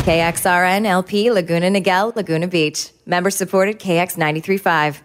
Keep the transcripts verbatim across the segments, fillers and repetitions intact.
K X R N L P Laguna Niguel, Laguna Beach. Member supported K X ninety-three point five.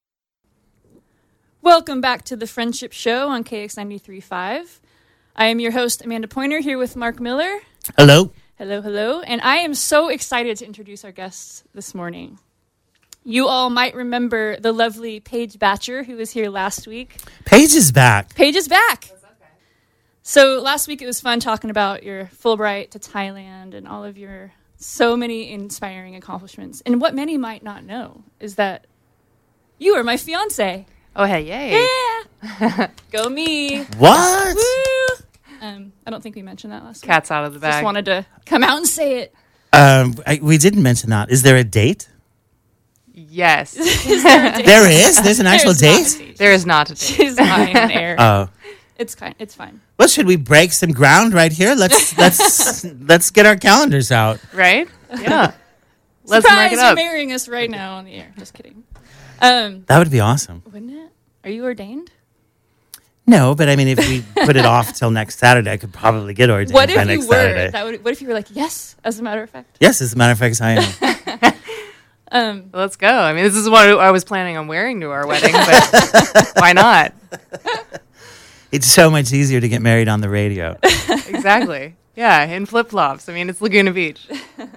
Welcome back to the Friendship Show on K X ninety-three point five. I am your host, Amanda Pointer, here with Mark Miller. Hello. Hello, hello. And I am so excited to introduce our guests this morning. You all might remember the lovely Paige Batcher, who was here last week. Paige is back. Paige is back. So last week it was fun talking about your Fulbright to Thailand and all of your so many inspiring accomplishments. And what many might not know is that you are my fiance. Oh, hey, yay. Yeah. Go me. What? Woo. Um, I don't think we mentioned that last week. Cat's out of the bag. Just wanted to come out and say it. Um, I, we didn't mention that. Is there a date? Yes. Is there a date? There is? There's an actual There's date? not a There is not a date. She's lying in air. Oh. It's kind. It's fine. Well, should we break some ground right here? Let's let's let's get our calendars out. Right? Yeah. Let's Surprise! mark it You're up. marrying us right now on the air. Just kidding. Um, That would be awesome. wouldn't it? Are you ordained? No, but I mean, if we put it off till next Saturday, I could probably get ordained What by if you next were? Saturday. That would. What if you were like, yes? As a matter of fact. Yes, as a matter of fact, I am. Um, Let's go. I mean, this is what I was planning on wearing to our wedding, but why not? It's so much easier to get married on the radio. Exactly. Yeah, in flip-flops. I mean, it's Laguna Beach.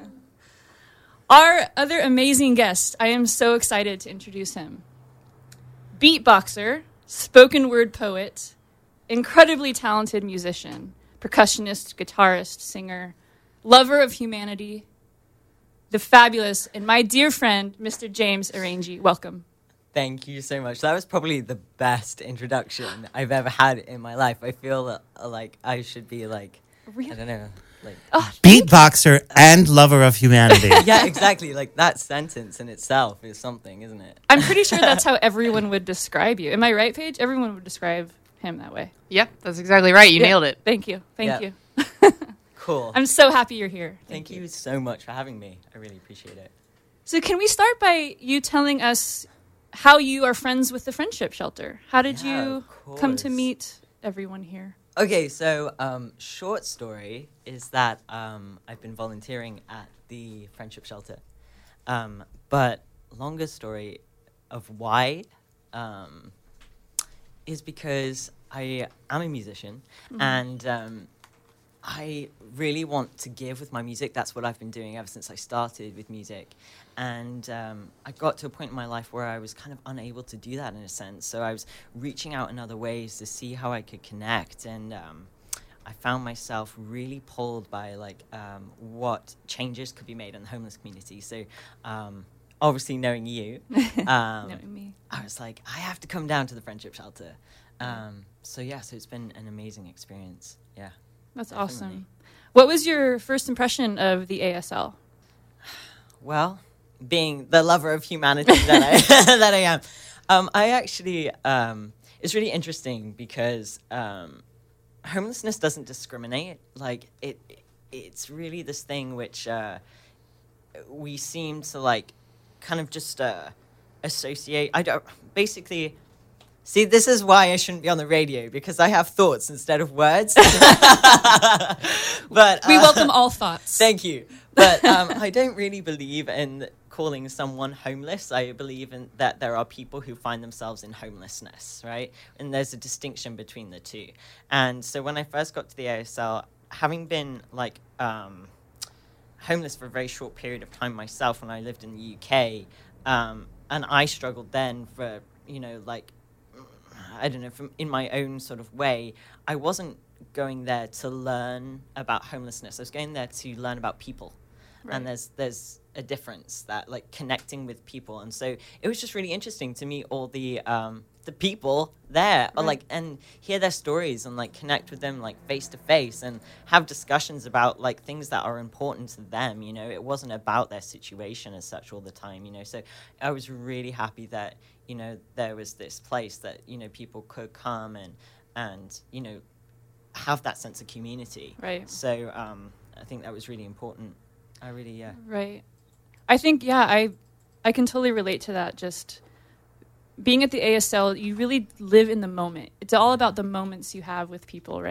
Our other amazing guest. I am so excited to introduce him. Beatboxer, spoken word poet, incredibly talented musician, percussionist, guitarist, singer, lover of humanity, the fabulous and my dear friend, Mister James Arrangi. Welcome. Thank you so much. That was probably the best introduction I've ever had in my life. I feel uh, like I should be like, Really? I don't know, like... Oh, Beatboxer and lover of humanity. Yeah, exactly. Like that sentence in itself is something, isn't it? I'm pretty sure that's how everyone would describe you. Am I right, Paige? Everyone would describe him that way. Yep, that's exactly right. You Yeah. nailed it. Thank you. Thank Yeah. you. Cool. I'm so happy you're here. Thank you so much for having me. I really appreciate it. So can we start by you telling us how you are friends with the Friendship Shelter? How did Yeah, you of come to course. meet everyone here? Okay, so um, short story is that um, I've been volunteering at the Friendship Shelter. Um, but longer story of why um, is because I am a musician Mm-hmm. and um, I really want to give with my music. That's what I've been doing ever since I started with music. And um, I got to a point in my life where I was kind of unable to do that in a sense. So I was reaching out in other ways to see how I could connect. And um, I found myself really pulled by like um, what changes could be made in the homeless community. So um, obviously knowing you, um, Knowing me. I was like, I have to come down to the Friendship Shelter. Um, so yeah, so it's been an amazing experience. Yeah. That's Definitely. awesome. What was your first impression of the A S L? Well, being the lover of humanity that I that I am, um, I actually um, it's really interesting because um, homelessness doesn't discriminate. Like it, it's really this thing which uh, we seem to like, kind of just uh, associate. I don't basically. See, this is why I shouldn't be on the radio, because I have thoughts instead of words. But We uh, welcome all thoughts. Thank you. But um, I don't really believe in calling someone homeless. I believe in that there are people who find themselves in homelessness, right? And there's a distinction between the two. And so when I first got to the A S L, having been like um, homeless for a very short period of time myself when I lived in the U K, um, and I struggled then for, you know, like, I don't know, from in my own sort of way, I wasn't going there to learn about homelessness. I was going there to learn about people. Right. And there's there's a difference, that like connecting with people. And so it was just really interesting to meet all the um, the people there, or Right. like, and hear their stories and like connect with them like face to face and have discussions about like things that are important to them. You know, it wasn't about their situation as such all the time. You know, so I was really happy that, you know, there was this place that, you know, people could come and and you know have that sense of community. Right. So um, I think that was really important. I really, yeah. Right. I think, yeah, I I can totally relate to that. Just being at the A S L, you really live in the moment. It's all about the moments you have with people, right?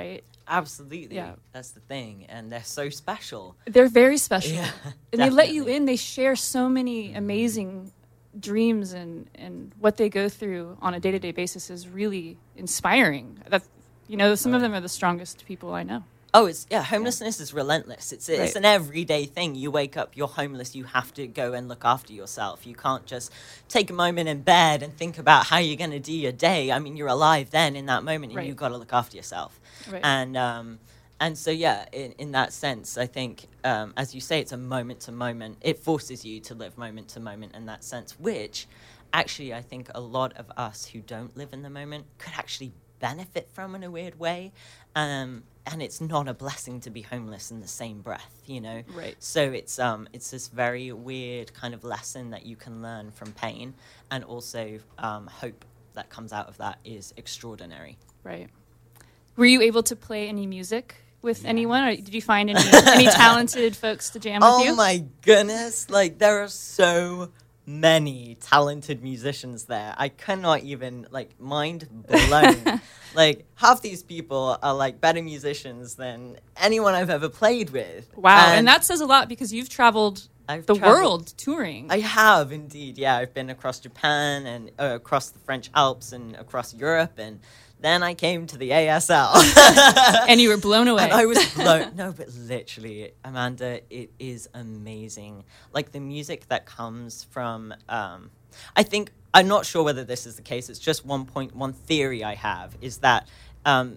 Absolutely. Yeah. That's the thing. And they're so special. They're very special. Yeah, and they let you definitely. in. They share so many amazing dreams, and, and what they go through on a day-to-day basis is really inspiring. That, you know, some of them are the strongest people I know. Oh, it's yeah. Homelessness is relentless. It's it's Right. an everyday thing. You wake up, you're homeless. You have to go and look after yourself. You can't just take a moment in bed and think about how you're going to do your day. I mean, you're alive then in that moment, and Right. you've got to look after yourself. Right. And um, and so yeah, in in that sense, I think um, as you say, it's a moment to moment. It forces you to live moment to moment in that sense, which actually I think a lot of us who don't live in the moment could actually benefit from in a weird way. Um, and it's not a blessing to be homeless in the same breath, you know? Right. So it's um it's this very weird kind of lesson that you can learn from pain, and also um, hope that comes out of that is extraordinary. Right. Were you able to play any music with anyone, or did you find any any talented folks to jam with Oh you? my goodness, like there are so many talented musicians there. I cannot even, like, mind blown. Like, half these people are like better musicians than anyone I've ever played with. Wow, and, and that says a lot because you've traveled I've the traveled- world touring. I have indeed, yeah. I've been across Japan and uh, across the French Alps and across Europe, and then I came to the A S L. And you were blown away. And I was blown. No, but literally, Amanda, it is amazing. Like the music that comes from, um, I think, I'm not sure whether this is the case. It's just one point, one theory I have is that um,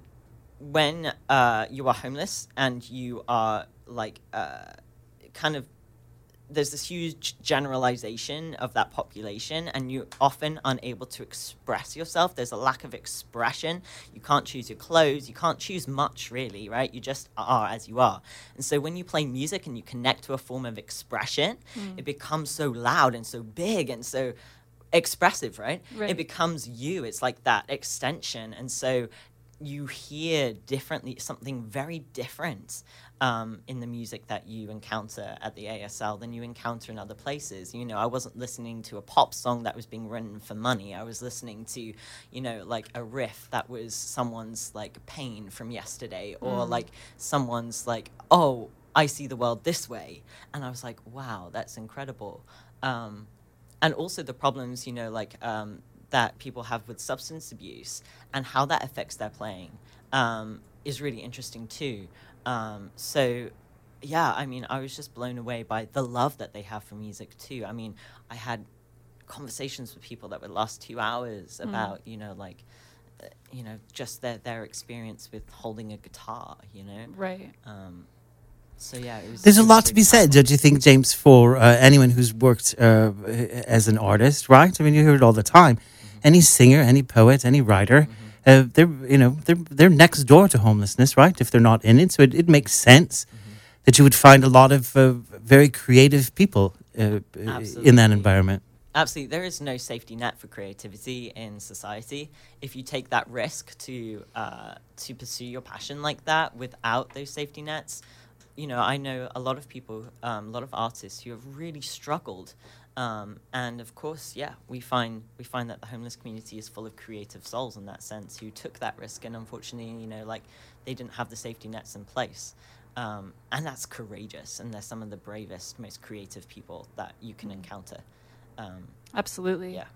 when uh, you are homeless and you are like uh, kind of, there's this huge generalization of that population, and you're often unable to express yourself. There's a lack of expression. You can't choose your clothes. You can't choose much, really, right? You just are as you are. And so when you play music and you connect to a form of expression, mm. it becomes so loud and so big and so expressive, right? Right? It becomes you. It's like that extension. And so you hear differently, something very different um, in the music that you encounter at the A S L than you encounter in other places. You know, I wasn't listening to a pop song that was being written for money. I was listening to, you know, like a riff that was someone's like pain from yesterday, or mm. like someone's like, oh, I see the world this way. And I was like, wow, that's incredible. Um, and also the problems, you know, like um, that people have with substance abuse and how that affects their playing um, is really interesting too. Um, so, yeah, I mean, I was just blown away by the love that they have for music too. I mean, I had conversations with people that would last two hours mm. about, you know, like, uh, you know, just their, their experience with holding a guitar, you know? Right. Um, So yeah, it was, there's it a was lot to really be said, don't you think, James, for uh, anyone who's worked uh, as an artist, right? I mean, you hear it all the time. Mm-hmm. Any singer, any poet, any writer, mm-hmm. uh, they're you know they're they're next door to homelessness, right? If they're not in it, so it, it makes sense mm-hmm. that you would find a lot of uh, very creative people uh, in that environment. Absolutely. There is no safety net for creativity in society. If you take that risk to uh, to pursue your passion like that without those safety nets, you know, I know a lot of people, um, a lot of artists who have really struggled. Um, and of course, yeah, we find we find that the homeless community is full of creative souls in that sense who took that risk. And unfortunately, you know, like they didn't have the safety nets in place. Um, and that's courageous. And they're some of the bravest, most creative people that you can encounter. Um, Absolutely. Yeah.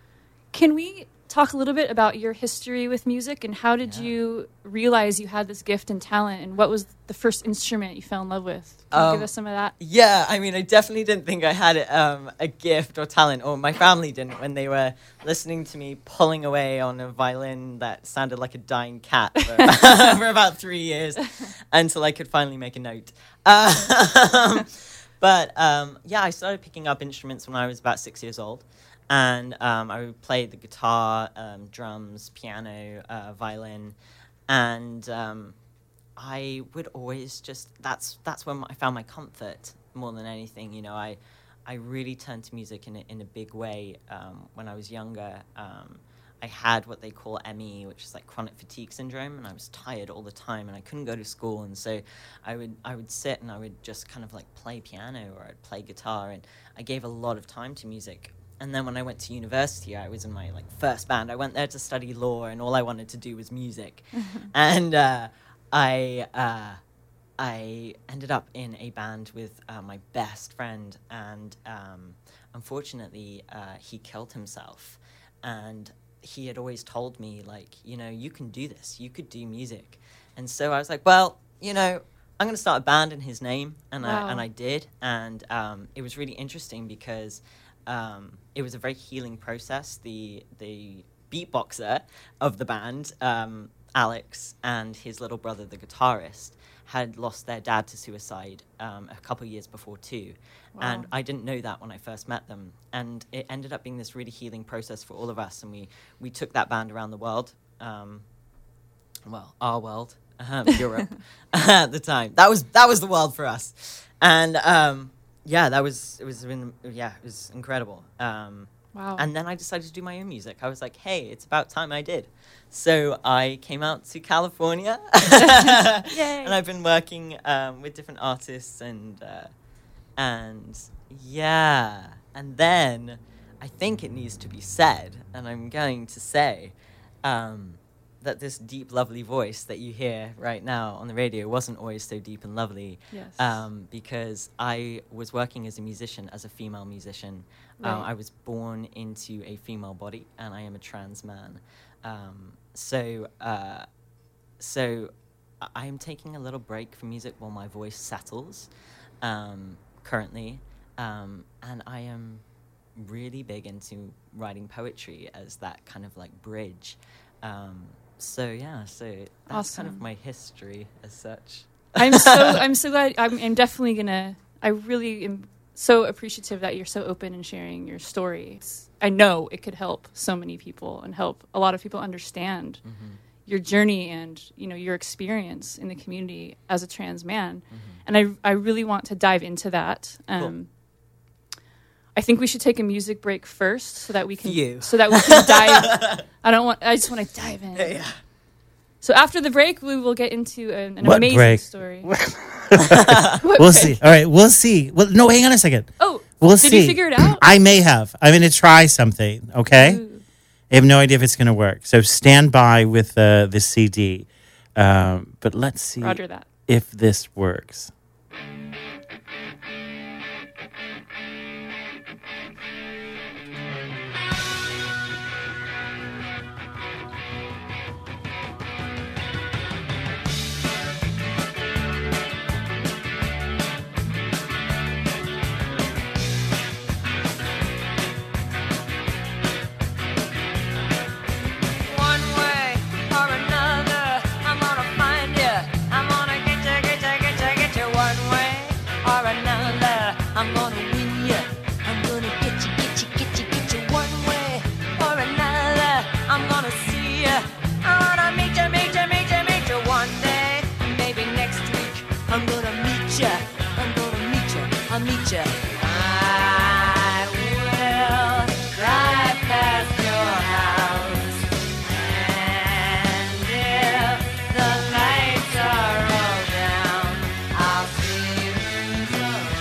Can we talk a little bit about your history with music and how did yeah. you realize you had this gift and talent, and what was the first instrument you fell in love with? Can um, you give us some of that? Yeah, I mean, I definitely didn't think I had um, a gift or talent, or my family didn't when they were listening to me pulling away on a violin that sounded like a dying cat for, for about three years until I could finally make a note. Um, but um, yeah, I started picking up instruments when I was about six years old. And um, I would play the guitar, um, drums, piano, uh, violin, and um, I would always just, that's that's when I found my comfort more than anything. You know, I I really turned to music in a, in a big way um, when I was younger. Um, I had what they call M E, which is like chronic fatigue syndrome, and I was tired all the time, and I couldn't go to school, and so I would I would sit and I would just kind of like play piano, or I'd play guitar, and I gave a lot of time to music. And then when I went to university, I was in my like first band. I went there to study law, and all I wanted to do was music. And uh, I uh, I ended up in a band with uh, my best friend, and um, unfortunately, uh, he killed himself. And he had always told me, like, you know, you can do this. You could do music. And so I was like, well, you know, I'm going to start a band in his name. And Wow. I and I did. And um, it was really interesting because um, it was a very healing process. The the beatboxer of the band, um, Alex, and his little brother, the guitarist, had lost their dad to suicide um, a couple of years before too. Wow. And I didn't know that when I first met them. And it ended up being this really healing process for all of us. And we, we took that band around the world, um, well, our world, um, Europe at the time. That was that was the world for us. And um, yeah, that was, it was, yeah, it was incredible. Um, Wow. And then I decided to do my own music. I was like, hey, it's about time I did. So I came out to California. Yay. And I've been working um, with different artists and, uh, and yeah. And then I think it needs to be said, and I'm going to say, um, that this deep, lovely voice that you hear right now on the radio wasn't always so deep and lovely. Yes. Um, because I was working as a musician, as a female musician. Right. Uh, I was born into a female body, and I am a trans man. Um, so, uh, so I- I am taking a little break from music while my voice settles, um, currently, um, and I am really big into writing poetry as that kind of like bridge. Um, so yeah, so that's kind of Awesome. my history as such. I'm so I'm so glad. I'm, I'm definitely gonna. I really am so appreciative that you're so open and sharing your story. It's- I know it could help so many people and help a lot of people understand Mm-hmm. your journey and you know your experience in the community as a trans man. Mm-hmm. And I I really want to dive into that. Um, I think we should take a music break first so that we can Phew. so that we can dive. I don't want. I just want to dive in. Yeah. So after the break, we will get into an, an What amazing break? story. We'll see. All right, we'll see. Well, no, hang on a second. Oh, We'll did see. you figure it out? I may have. I'm going to try something. Okay. Ooh. I have no idea if it's going to work. So stand by with uh, the C D. Um, but let's see Roger that. if this works. One way or another, I'm gonna find you. I'm gonna get you, get you, get you, get you. One way or another, I'm gonna win you. I'm gonna get you, get you, get you, get you. One way or another, I'm gonna see you. I wanna meet you, meet you, meet you, meet you. One day, maybe next week, I'm gonna meet you. I'm gonna meet you, I'll meet you. I will drive past your house. And if the lights are all down, I'll see who's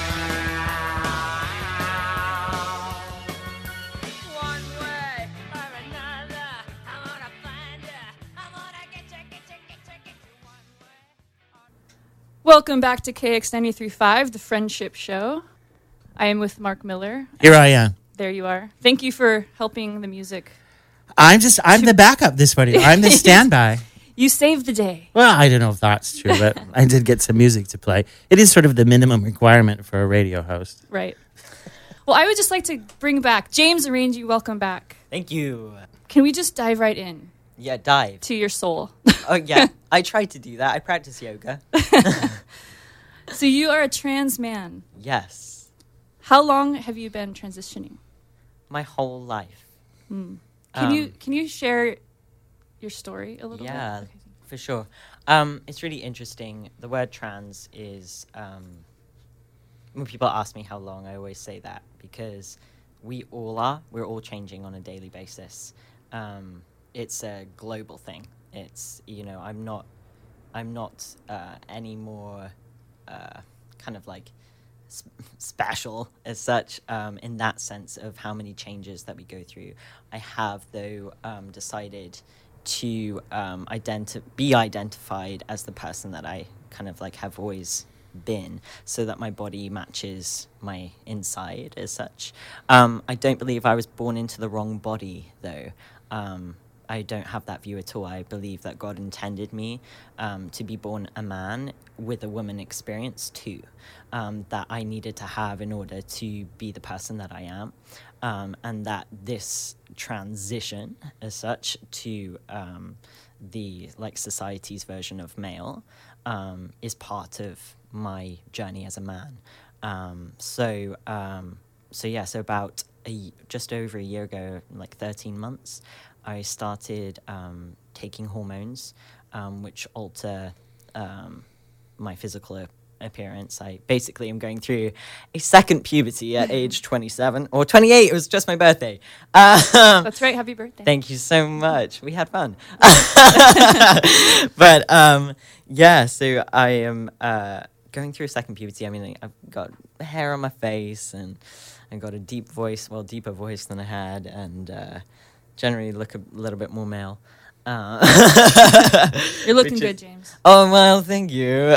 around. One way or another, I'm gonna find you. I'm gonna get you, get you, get you, get you. One way. Welcome back to K X ninety-three point five, the Friendship Show. I am with Mark Miller. Here I am. There you are. Thank you for helping the music. I'm just, I'm the backup this morning. I'm the standby. You saved the day. Well, I don't know if that's true, but I did get some music to play. It is sort of the minimum requirement for a radio host. Right. Well, I would just like to bring back James Arrangi. Welcome back. Thank you. Can we just dive right in Yeah, dive. to your soul? Oh yeah, I tried to do that. I practice yoga. So you are a trans man. Yes, How long have you been transitioning? my whole life. Can Um, you can you share your story a little Yeah, bit? Okay. for sure. Um, it's really interesting. The word trans is, um, when people ask me how long, I always say that because we all are. We're all changing on a daily basis. Um, it's a global thing. It's, you know, I'm not, I'm not uh, any more uh, kind of like sp- special as such um, in that sense of how many changes that we go through. I have, though, um, decided to um, identi- be identified as the person that I kind of like have always been, so that my body matches my inside as such. Um, I don't believe I was born into the wrong body, though. Um, I don't have that view at all. I believe that God intended me um, to be born a man with a woman experience too, um, that I needed to have in order to be the person that I am, um, and that this transition, as such, to um, the like society's version of male um, is part of my journey as a man. Um, so, um, so yeah, so about a, y- just over a year ago, like thirteen months, I started um, taking hormones, um, which alter um, my physical a- appearance. I basically am going through a second puberty at age twenty-seven or twenty-eight. It was just my birthday. Um, That's right. Happy birthday. Thank you so much. We had fun. But um, yeah, so I am uh, going through a second puberty. I mean, like, I've got hair on my face and I got a deep voice, well, deeper voice than I had, and uh, generally look a little bit more male. Uh, You're looking which good, is- James. Oh well, thank you.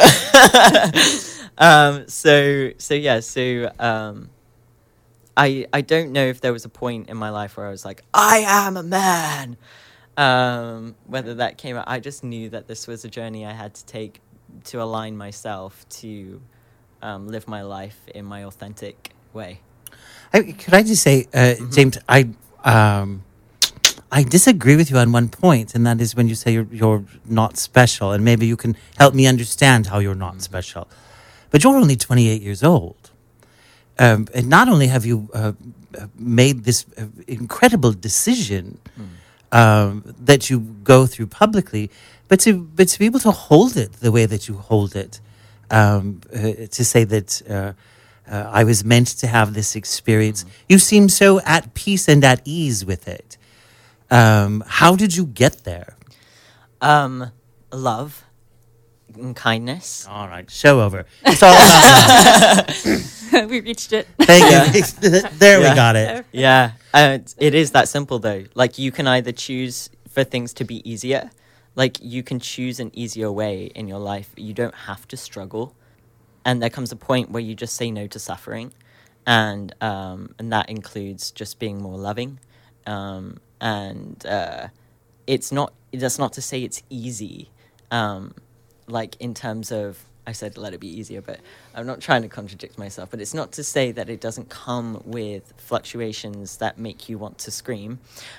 um, so so yeah, so um, I I don't know if there was a point in my life where I was like, I am a man. Um, whether that came out, I just knew that this was a journey I had to take to align myself to um, live my life in my authentic way. I, could I just say, uh, James, I um, I disagree with you on one point, and that is when you say you're, you're not special, and maybe you can help me understand how you're not special. But you're only twenty-eight years old. Um, and not only have you uh, made this uh, incredible decision um, that you go through publicly, but to but to be able to hold it the way that you hold it, um, uh, to say that uh, uh, I was meant to have this experience. You seem so at peace and at ease with it. Um, how did you get there? Um, love and kindness. All right, show over. It's all about love. We reached it. Thank you. There Yeah. we got it. Yeah, uh, it's- it is that simple though. Like you can either choose for things to be easier, like you can choose an easier way in your life. You don't have to struggle, and there comes a point where you just say no to suffering, and um, and that includes just being more loving, um, and uh, it's not. That's not to say it's easy, um, like in terms of. I said let it be easier, but I'm not trying to contradict myself. But it's not to say that it doesn't come with fluctuations that make you want to scream.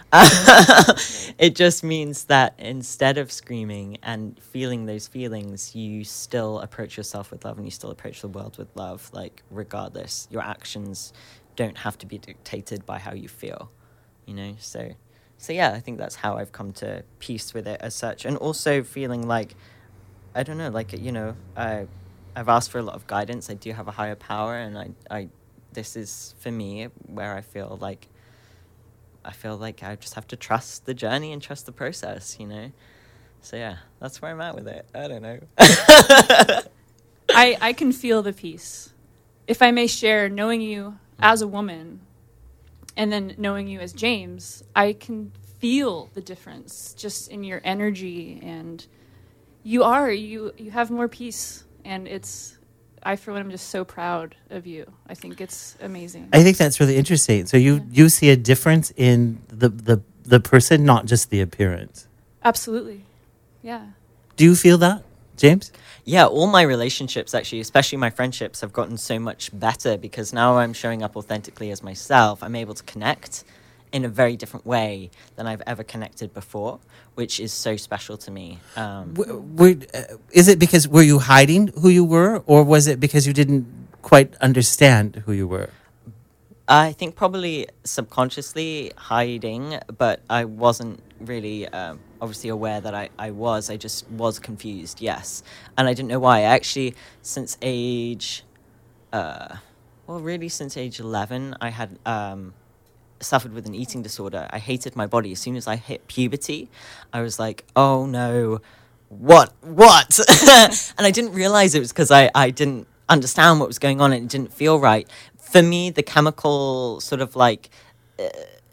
It just means that instead of screaming and feeling those feelings, you still approach yourself with love and you still approach the world with love. Like regardless, your actions don't have to be dictated by how you feel, you know? So, so yeah, I think that's how I've come to peace with it as such. And also feeling like, I don't know, like, you know, I, I've asked for a lot of guidance. I do have a higher power, and I, I, this is for me where I feel like, I feel like I just have to trust the journey and trust the process, you know? So yeah, that's where I'm at with it. I don't know. I, I can feel the peace. If I may share, knowing you as a woman and then knowing you as James, I can feel the difference just in your energy, and you are, you, you have more peace, and it's, I for one am just so proud of you. I think it's amazing. I think that's really interesting. So you, you see a difference in the, the, the person, not just the appearance. Absolutely. Yeah. Do you feel that, James? Yeah, all my relationships, actually, especially my friendships, have gotten so much better because now I'm showing up authentically as myself. I'm able to connect in a very different way than I've ever connected before, which is so special to me. Um, W- were, uh, is it because were you hiding who you were, or was it because you didn't quite understand who you were? I think probably subconsciously hiding, but I wasn't really um, obviously aware that I, I was. I just was confused, yes. And I didn't know why. Actually, since age, uh, well, really since age eleven, I had um, suffered with an eating disorder. I hated my body. As soon as I hit puberty, I was like, oh no, what, what? And I didn't realize it was because I, I didn't understand what was going on and it didn't feel right. For me, the chemical sort of like uh,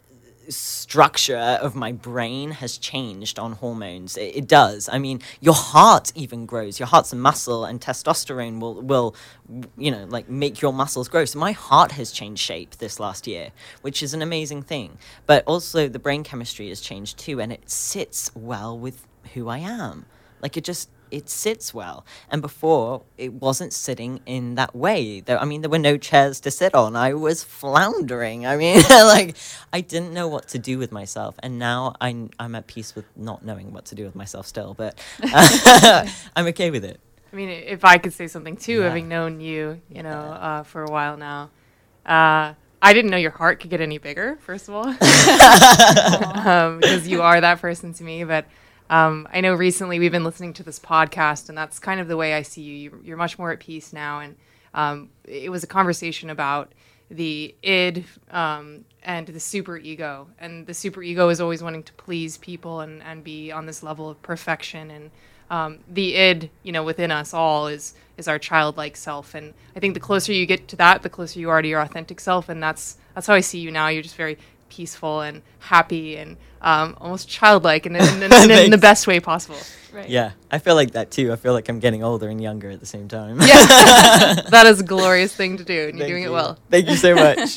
structure of my brain has changed on hormones. It, it does. I mean, your heart even grows. Your heart's a muscle, and testosterone will, will, you know, like make your muscles grow. So my heart has changed shape this last year, which is an amazing thing. But also the brain chemistry has changed too, and it sits well with who I am. Like it just, it sits well. And before, it wasn't sitting in that way. There, I mean, there were no chairs to sit on. I was floundering. I mean, like, I didn't know what to do with myself. And now I'm, I'm at peace with not knowing what to do with myself still. But uh, I'm okay with it. I mean, if I could say something too, Yeah. having known you, you know, Yeah. uh, for a while now, uh, I didn't know your heart could get any bigger, first of all, um, because you are that person to me. But um, I know recently we've been listening to this podcast, and that's kind of the way I see you. you you're much more at peace now. And um, it was a conversation about the id um, and the super ego. And the super ego is always wanting to please people and, and be on this level of perfection. And um, the id, you know, within us all is is our childlike self. And I think the closer you get to that, the closer you are to your authentic self. And that's that's how I see you now. You're just very peaceful and happy and um, almost childlike in, in, in, in, in the best way possible. Right. Yeah, I feel like that too. I feel like I'm getting older and younger at the same time. Yeah, that is a glorious thing to do, and you're Thank doing you. it well. Thank you so much.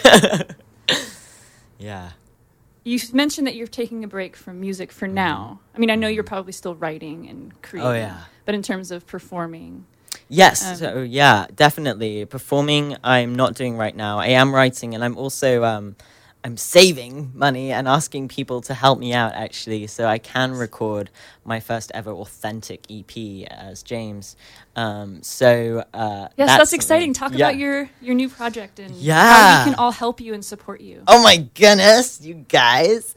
Yeah. You s- mentioned that you're taking a break from music for now. I mean, I know you're probably still writing and creating. Oh, yeah. But in terms of performing, Yes. Um, so yeah, definitely. Performing, I'm not doing right now. I am writing, and I'm also um, I'm saving money and asking people to help me out actually, so I can record my first ever authentic E P as James. Um, so uh, yes, that's, something- exciting. Talk yeah. about your your new project and how Yeah. we can all help you and support you. Oh my goodness, you guys.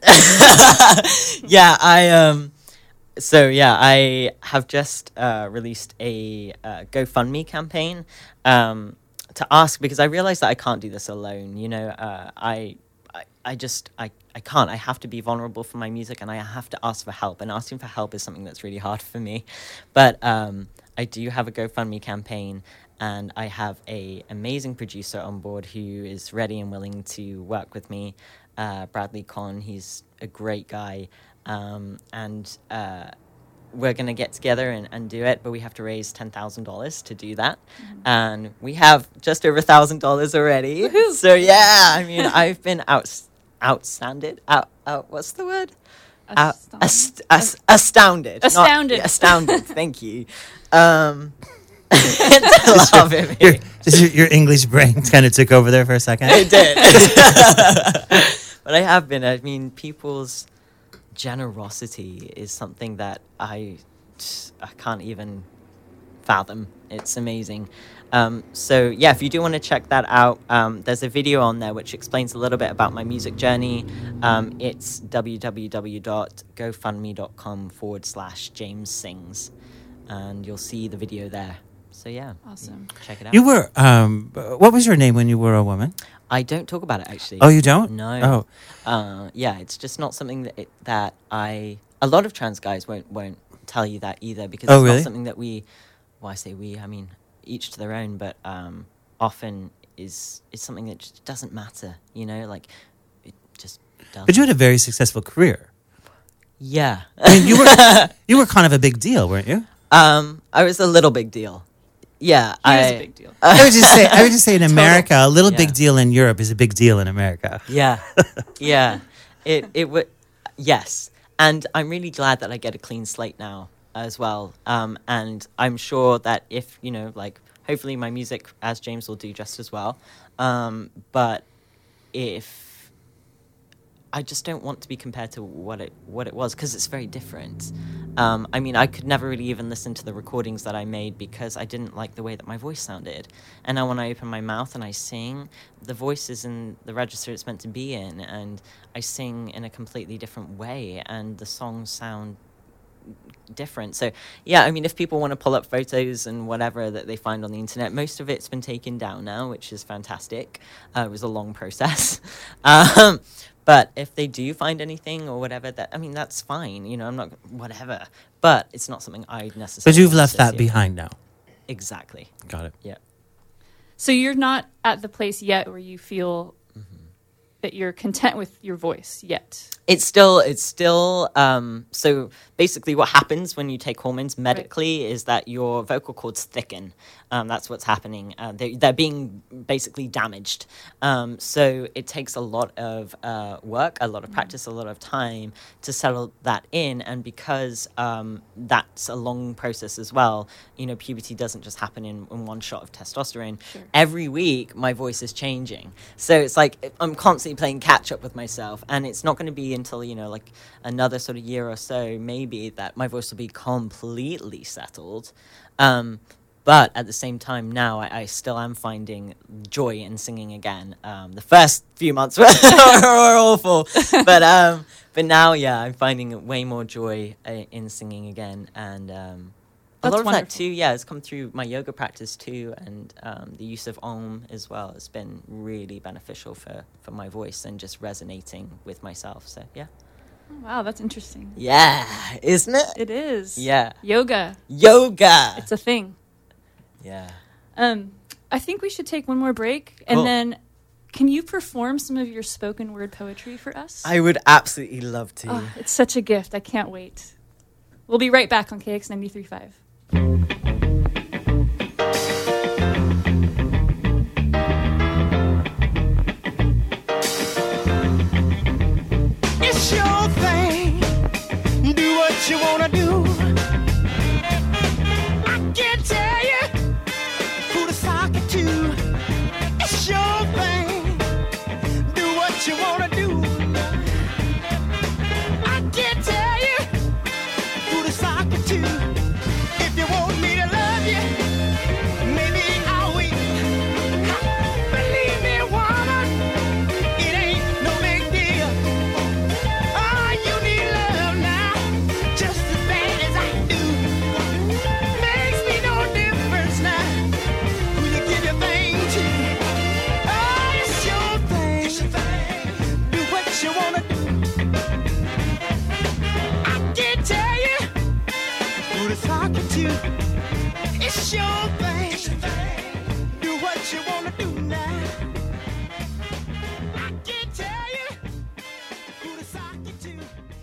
Yeah, I um so yeah, I have just uh, released a uh, GoFundMe campaign um, to ask, because I realized that I can't do this alone. You know, uh, I, I I just I, I can't. I have to be vulnerable for my music, and I have to ask for help. And asking for help is something that's really hard for me. But um, I do have a GoFundMe campaign, and I have a amazing producer on board who is ready and willing to work with me. Uh, Bradley Conn, he's a great guy. Um, and uh, we're going to get together and, and do it, but we have to raise ten thousand dollars to do that. Mm-hmm. And we have just over one thousand dollars already. Woo-hoo. So, yeah, I mean, I've been out, outstanded. Out, out, what's the word? Out, ast- ast- astounded. Astounded. Not, astounded. Thank you. Um, I love it. Your, just your, your English brain kind of took over there for a second. It did. But I have been. I mean, people's generosity is something that I, I can't even fathom. It's amazing. Um, so yeah, if you do want to check that out, um, there's a video on there which explains a little bit about my music journey. Um, it's www.gofundme.com forward slash James Sings, and you'll see the video there. So yeah, Awesome. check it out. You were, um, what was your name when you were a woman? I don't talk about it actually. Oh, you don't? No. Oh, Uh, yeah, it's just not something that it, that I. A lot of trans guys won't won't tell you that either, because Oh, it's really? not something that we. Well, I say we. I mean, each to their own, but um, often is is something that just doesn't matter. You know, like it just doesn't. but you had a very successful career. Yeah. I mean, you were you were kind of a big deal, weren't you? um, I was a little big deal. Yeah, He I. was a big deal. I would just say, I would just say, in America, a little Yeah. big deal in Europe is a big deal in America. Yeah, yeah. It it would, yes. And I'm really glad that I get a clean slate now as well. Um, and I'm sure that if you know, like, hopefully my music as James will do just as well. Um, but if I just don't want to be compared to what it what it was, because it's very different. Um, I mean, I could never really even listen to the recordings that I made because I didn't like the way that my voice sounded. And now when I open my mouth and I sing, the voice is in the register it's meant to be in, and I sing in a completely different way, and the songs sound different. So yeah, I mean, if people want to pull up photos and whatever that they find on the internet, most of it's been taken down now, which is fantastic. Uh, it was a long process. um, But if they do find anything or whatever, that I mean, that's fine. You know, I'm not whatever. But it's not something I necessarily. But you've want to left that associate. behind now. Exactly. Got it. Yeah. So you're not at the place yet where you feel that you're content with your voice yet. It's still, it's still, um, so basically what happens when you take hormones medically is that your vocal cords thicken. Um, that's what's happening. Uh, they, they're being basically damaged. Um, so it takes a lot of uh, work, a lot of practice, a lot of time to settle that in. And because um, that's a long process as well, you know, puberty doesn't just happen in, in one shot of testosterone. Sure. Every week, my voice is changing. So it's like I'm constantly playing catch up with myself. And it's not going to be until, you know, like another sort of year or so, maybe, that my voice will be completely settled. Um, but at the same time now, I, I still am finding joy in singing again. Um, the first few months were, were awful. But um, but now, yeah, I'm finding way more joy uh, in singing again. And um, a That's lot of that wonderful. too, yeah, has come through my yoga practice too. And um, the use of Om as well has been really beneficial for, for my voice and just resonating with myself. So, yeah. Oh, wow, that's interesting. Yeah, isn't it? It is. Yeah. Yoga. Yoga. It's a thing. Yeah. Um, I think we should take one more break, Cool. and then can you perform some of your spoken word poetry for us? I would absolutely love to. Oh, it's such a gift. I can't wait. We'll be right back on K X ninety-three point five. It's your thing. Do what you wanna do. I can't tell you who to sock it to. It's your thing. Do what you wanna do. I can't tell you who to sock it to. If you want me to love you, maybe I'll wait. Believe me, woman, it ain't no big deal. Oh, you need love now, just as bad as I do. Makes me no difference now who you give your thing to. Oh, it's your thing. Do what you wanna do. I can't tell you who to talk to. It's your thing. Do what you wanna do now. I can't tell you who to talk to.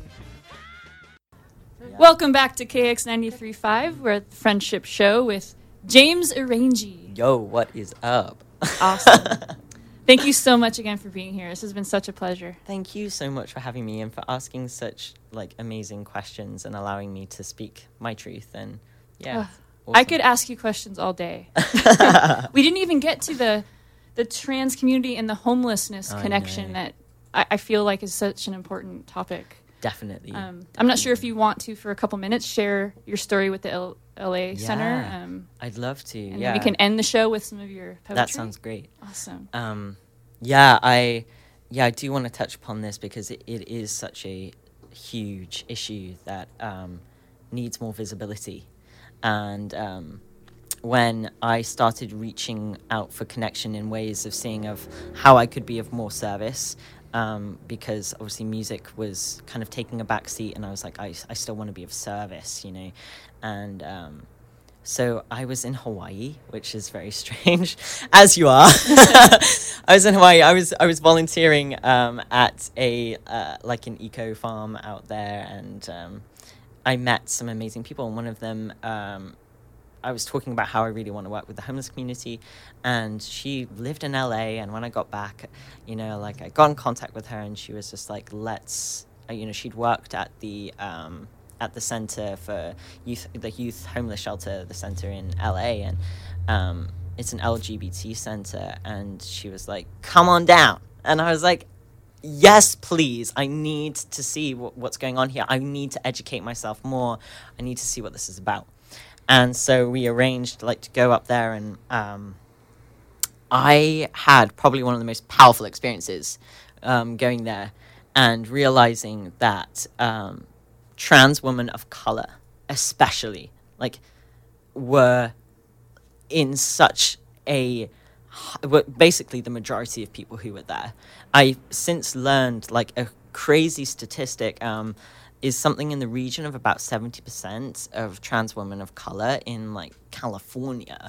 Welcome back to K X ninety-three point five. We're at the Friendship Show with James Arangi. Yo, what is up? Awesome. Thank you so much again for being here. This has been such a pleasure. Thank you so much for having me and for asking such like amazing questions and allowing me to speak my truth. And yeah, Ugh, it's I awesome. could ask you questions all day. We didn't even get to the the trans community and the homelessness I connection know. that I, I feel like is such an important topic. definitely. Um, I'm not sure if you want to, for a couple minutes, share your story with the L- LA Center. Yeah. Um, I'd love to. and yeah, then we can end the show with some of your poetry. that sounds great. awesome. Um, yeah, I yeah I do want to touch upon this because it, it is such a huge issue that um, needs more visibility. And um, when I started reaching out for connection in ways of seeing of how I could be of more service, um, because obviously music was kind of taking a back seat, and I was like, I, I still want to be of service, you know, and um, so I was in Hawaii, which is very strange, as you are. I was in Hawaii. I was I was volunteering um, at a uh, like an eco farm out there, and um, I met some amazing people. And one of them, um, I was talking about how I really want to work with the homeless community, and she lived in L A. And when I got back, you know, like I got in contact with her, and she was just like, "Let's," uh, you know, she'd worked at the um, at the center for youth, the youth homeless shelter, the center in L A, and um, it's an L G B T center. And she was like, "Come on down," and I was like, yes, please. I need to see wh- what's going on here. I need to educate myself more. I need to see what this is about. And so we arranged like to go up there, and um, I had probably one of the most powerful experiences um, going there and realizing that um, trans women of color, especially, like, were in such a were basically the majority of people who were there. I since learned like a crazy statistic um, is something in the region of about seventy percent of trans women of color in like California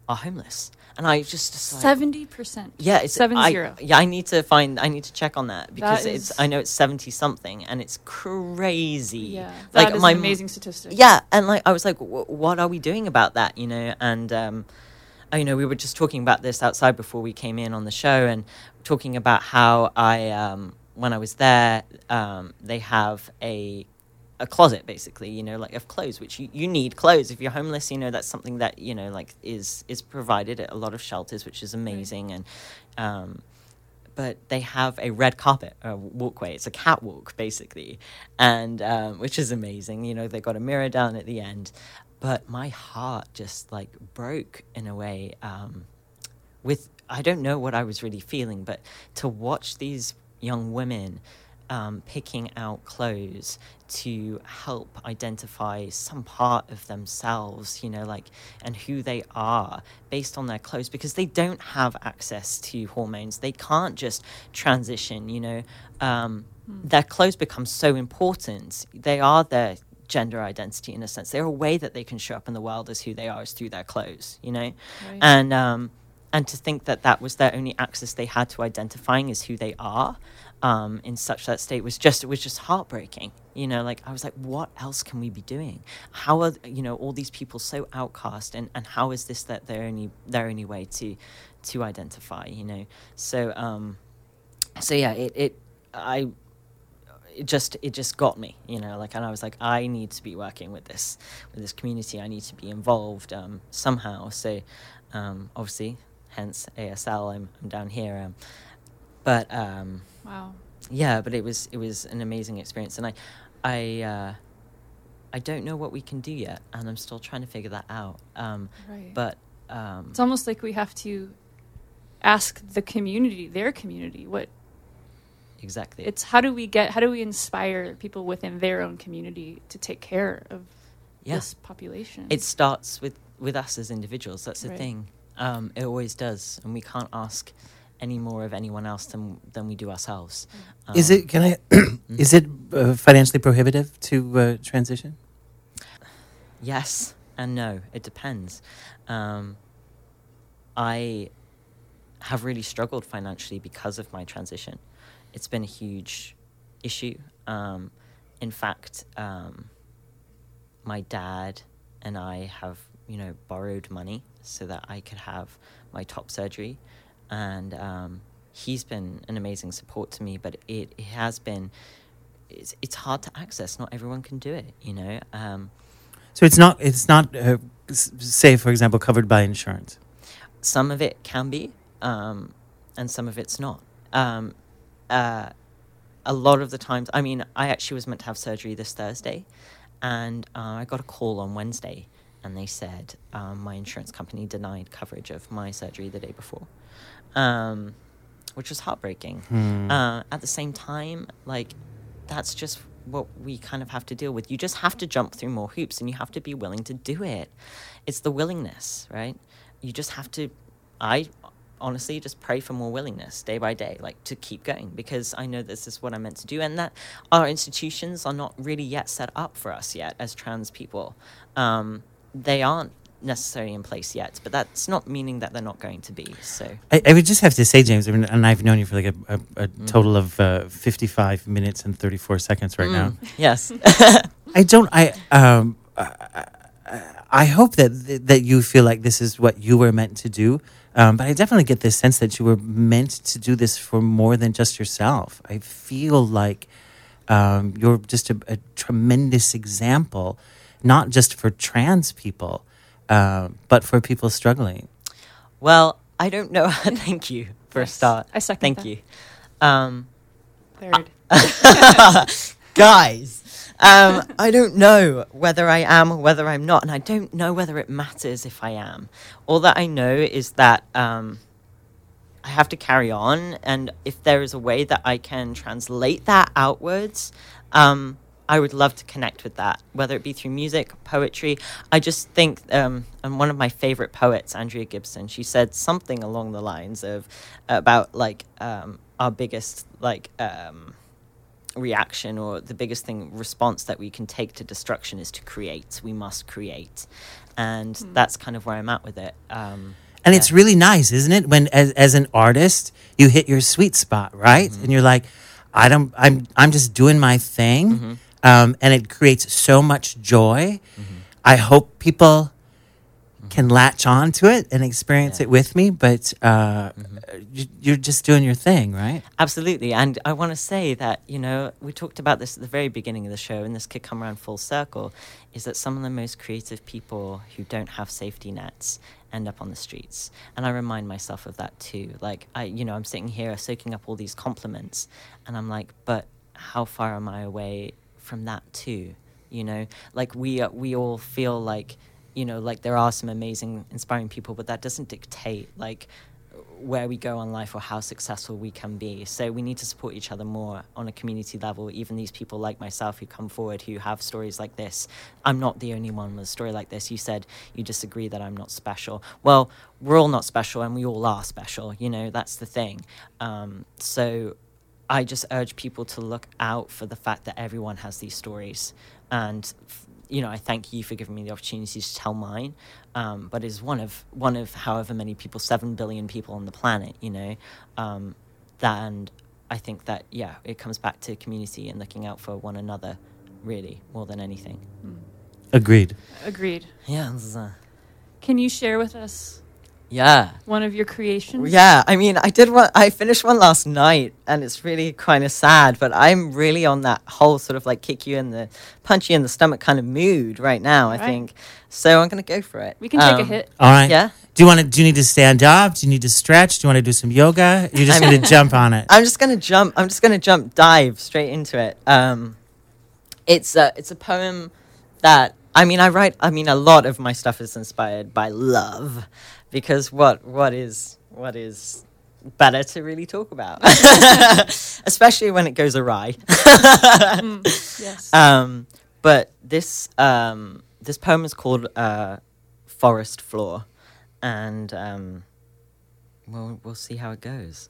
are homeless. And I just, just like, Seventy percent. yeah, it's seven I, zero. Yeah, I need to find. I need to check on that because That it's. is- I know it's seventy something, and it's crazy. Yeah, like that is my an m- amazing statistic. Yeah, and like I was like, w- what are we doing about that? You know, and um, uh, you know, we were just talking about this outside before we came in on the show, and talking about how I, um, when I was there, um, they have a a closet basically, you know, like of clothes, which you, you need clothes if you're homeless. You know, that's something that, you know, like is is provided at a lot of shelters, which is amazing. And um but they have a red carpet, a walkway. It's a catwalk basically, and um, which is amazing. You know, they got a mirror down at the end, but my heart just like broke in a way. Um, with I don't know what I was really feeling, but to watch these young women um, picking out clothes to help identify some part of themselves, you know, like, and who they are based on their clothes, because they don't have access to hormones. They can't just transition, you know. Um, mm. Their clothes become so important. They are their gender identity in a sense. They're a way that they can show up in the world as who they are is through their clothes, you know. Right. And um, and to think that that was their only access they had to identifying as who they are um, in such that state was just, it was just heartbreaking. You know, like I was like, what else can we be doing? How are, you know, all these people so outcast, and, and how is this that their only their only way to to identify, you know? So um so yeah, it, it I it just it just got me, you know, like, and I was like, I need to be working with this with this community. I need to be involved um somehow. So um obviously hence A S L, I'm I'm down here. Um but um wow. Yeah, but it was it was an amazing experience, and I I uh, I don't know what we can do yet, and I'm still trying to figure that out. Um, right. But um, it's almost like we have to ask the community, their community, what exactly. It's how do we get how do we inspire people within their own community to take care of yeah. this population? It starts with with us as individuals. That's the right. thing. Um, it always does, and we can't ask any more of anyone else than than we do ourselves. Um, is it? Can I? Is it uh, financially prohibitive to uh, transition? Yes and no. It depends. Um, I have really struggled financially because of my transition. It's been a huge issue. Um, in fact, um, my dad and I have, you know, borrowed money so that I could have my top surgery. And um, he's been an amazing support to me, but it, it has been, it's, it's hard to access. Not everyone can do it, you know. Um, so it's not, it's not uh, say, for example, covered by insurance? Some of it can be, um, and some of it's not. Um, uh, a lot of the times, I mean, I actually was meant to have surgery this Thursday, and uh, I got a call on Wednesday, and they said um, my insurance company denied coverage of my surgery the day before. Um, which was heartbreaking. Hmm. Uh, at the same time, like, that's just what we kind of have to deal with. You just have to jump through more hoops, and you have to be willing to do it. It's the willingness, right? You just have to, I honestly just pray for more willingness day by day, like, to keep going, because I know this is what I'm meant to do, and that our institutions are not really yet set up for us yet as trans people. Um, they aren't necessarily in place yet, but that's not meaning that they're not going to be. So I, I would just have to say, James, I mean, and I've known you for like a, a, a mm. total of uh, fifty-five minutes and thirty-four seconds right mm. now. Yes. I don't, I, um, I, I hope that, that you feel like this is what you were meant to do. Um, but I definitely get this sense that you were meant to do this for more than just yourself. I feel like um, you're just a, a tremendous example, not just for trans people, Uh, but for people struggling. Well, I don't know. Thank you for yes, a start. I second Thank that. you. Um, Third. Uh, guys, um, I don't know whether I am or whether I'm not, and I don't know whether it matters if I am. All that I know is that um, I have to carry on, and if there is a way that I can translate that outwards, um, I would love to connect with that, whether it be through music, poetry. I just think, um, and one of my favorite poets, Andrea Gibson, she said something along the lines of about like um, our biggest like um, reaction, or the biggest thing response that we can take to destruction is to create. We must create, and that's kind of where I'm at with it. Um, And yeah. it's really nice, isn't it? When as, as an artist, you hit your sweet spot, right? Mm-hmm. And you're like, I don't, I'm, I'm just doing my thing, Mm-hmm. um, and it creates so much joy. Mm-hmm. I hope people can latch on to it and experience Yeah. it with me. But uh, you, you're just doing your thing, right? Absolutely. And I want to say that, you know, we talked about this at the very beginning of the show, and this could come around full circle, is that some of the most creative people who don't have safety nets end up on the streets. And I remind myself of that too. Like, I, you know, I'm sitting here soaking up all these compliments, and I'm like, but how far am I away from that too? You know, like we, uh, we all feel like, you know, like there are some amazing, inspiring people, but that doesn't dictate like where we go on life or how successful we can be. So we need to support each other more on a community level. Even these people like myself who come forward, who have stories like this. I'm not the only one with a story like this. You said you disagree that I'm not special. Well, we're all not special, and we all are special. You know, that's the thing. Um, so I just urge people to look out for the fact that everyone has these stories. And you know, I thank you for giving me the opportunity to tell mine, um, but is one of one of however many people, seven billion people on the planet, you know, um, that, and I think that, yeah, it comes back to community and looking out for one another, really, more than anything. Agreed. Agreed. Yeah, this is, uh, Can you share with us yeah, one of your creations? yeah. I mean, I did one. I finished one last night, and it's really kind of sad. But I'm really on that whole sort of like kick you in the, punch you in the stomach kind of mood right now. I Right. think so. I'm gonna go for it. We can take a Um, hit. All right. Yeah. Do you want to? Do you need to stand up? Do you need to stretch? Do you want to do some yoga? You're just I'm- going to jump on it. I'm just gonna jump. I'm just gonna jump, dive straight into it. Um, it's a it's a poem that I mean I write. I mean a lot of my stuff is inspired by love, because what what is what is better to really talk about, especially when it goes awry. Yes. Um, but this um, this poem is called uh, "Forest Floor," and um, we'll we'll see how it goes.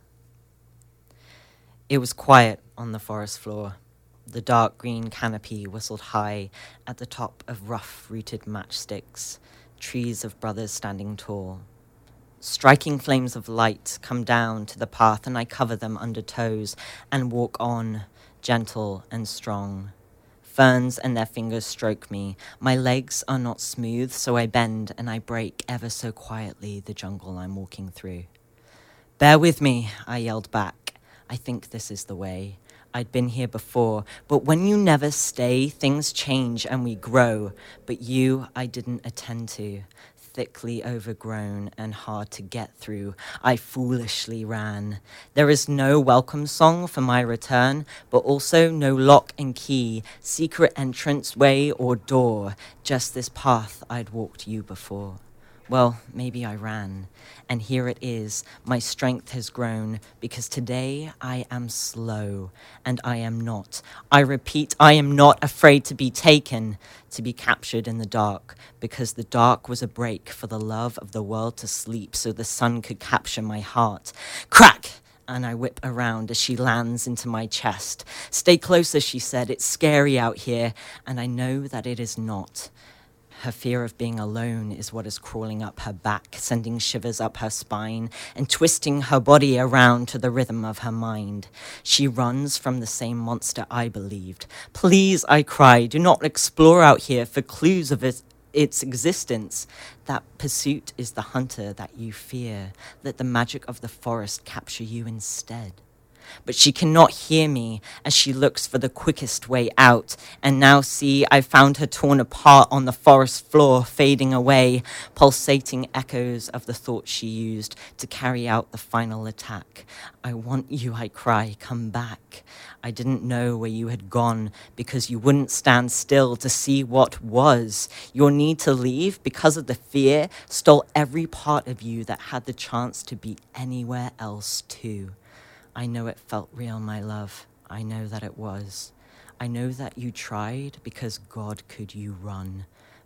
It was quiet on the forest floor. The dark green canopy whistled high at the top of rough-rooted matchsticks, trees of brothers standing tall. Striking flames of light come down to the path, and I cover them under toes and walk on, gentle and strong. Ferns and their fingers stroke me. My legs are not smooth, so I bend and I break ever so quietly the jungle I'm walking through. Bear with me, I yelled back. I think this is the way. I'd been here before, but when you never stay, things change and we grow. But you, I didn't attend to. Thickly overgrown and hard to get through, I foolishly ran. There is no welcome song for my return, but also no lock and key, secret entrance way or door, just this path I'd walked you before. Well, maybe I ran, and here it is. My strength has grown, because today I am slow, and I am not. I repeat, I am not afraid to be taken, to be captured in the dark, because the dark was a break for the love of the world to sleep, so the sun could capture my heart. Crack! And I whip around as she lands into my chest. Stay closer, she said. It's scary out here, and I know that it is not. Her fear of being alone is what is crawling up her back, sending shivers up her spine and twisting her body around to the rhythm of her mind. She runs from the same monster I believed. Please, I cry, do not explore out here for clues of its, its existence. That pursuit is the hunter that you fear. Let the magic of the forest capture you instead. But she cannot hear me as she looks for the quickest way out. And now see, I found her torn apart on the forest floor, fading away, pulsating echoes of the thoughts she used to carry out the final attack. I want you, I cry, come back. I didn't know where you had gone because you wouldn't stand still to see what was. Your need to leave because of the fear stole every part of you that had the chance to be anywhere else too. I know it felt real, my love. I know that it was. I know that you tried because God could you run.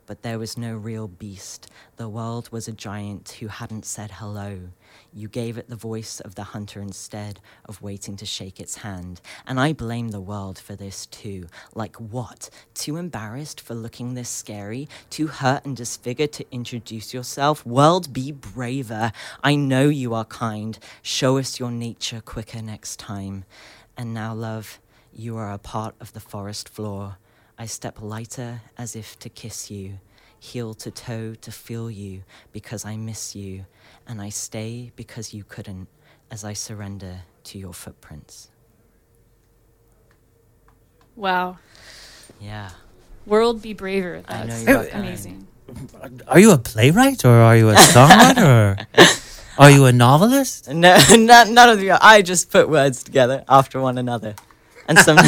but there was no real beast. The world was a giant who hadn't said hello. You gave it the voice of the hunter instead of waiting to shake its hand. And I blame the world for this too. Like what? Too embarrassed for looking this scary? Too hurt and disfigured to introduce yourself? World, be braver. I know you are kind. Show us your nature quicker next time. And now, love, you are a part of the forest floor. I step lighter as if to kiss you, heel to toe to feel you because I miss you, and I stay because you couldn't as I surrender to your footprints. Wow. Yeah. World be braver. I know That's you got kind. amazing. Are you a playwright or are you a songwriter or are you a novelist? No, not, none of you. I just put words together after one another. And some.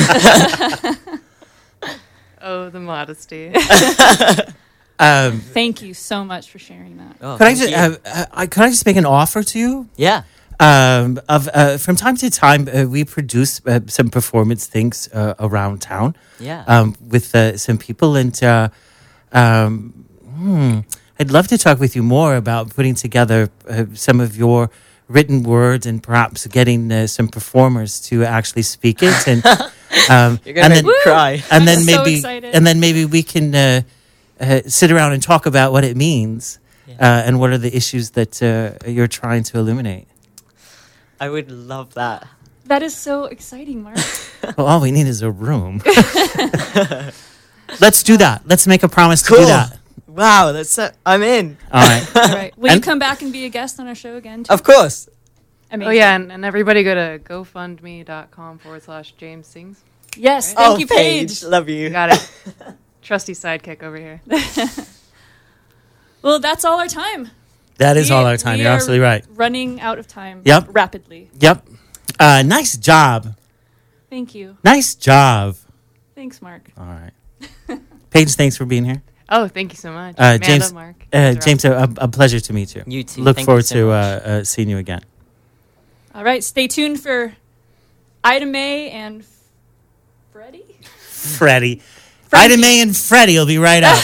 Oh, the modesty. Um, Thank you so much for sharing that. Oh, could I thank just you. uh, uh, I, could I just make an offer to you? Yeah. Um, of uh, from time to time, uh, we produce uh, some performance things uh, around town. Yeah. Um, with uh, some people, and uh, um, hmm, I'd love to talk with you more about putting together uh, some of your written words and perhaps getting uh, some performers to actually speak it. And um, You're gonna and make then me cry. and I'm then so maybe excited. and then maybe we can uh, uh, sit around and talk about what it means uh, and what are the issues that uh, you're trying to illuminate. I would love that. That is so exciting, Mark. Well, all we need is a room. Let's do that. Let's make a promise to Cool. do that. Wow, that's so, I'm in. All right. All right. Will you And- come back and be a guest on our show again? Too? Of course. Amazing. Oh, yeah, and, and everybody go to gofundme.com forward slash James Sings. Yes. Thank oh, you, Paige. Love you. You got it. Trusty sidekick over here. Well, that's all our time. That is We- all our time. we You're are absolutely right. Running out of time. Yep. Rapidly. Yep. Uh, nice job. Thank you. Nice job. Thanks, Mark. All right. Paige, thanks for being here. Oh, thank you so much. Uh, Amanda, James, Mark. uh, These are James, a, a pleasure to meet you. You too. Look Thank you forward so to uh, much. uh, seeing you again. All right. Stay tuned for Ida Mae and Freddie. Freddie. Frankie. Ida Mae and Freddie will be right up.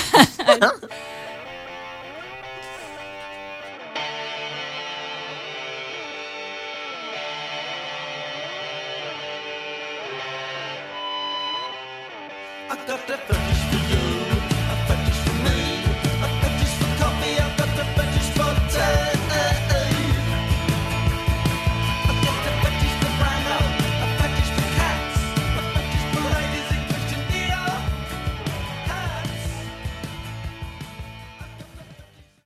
I got that first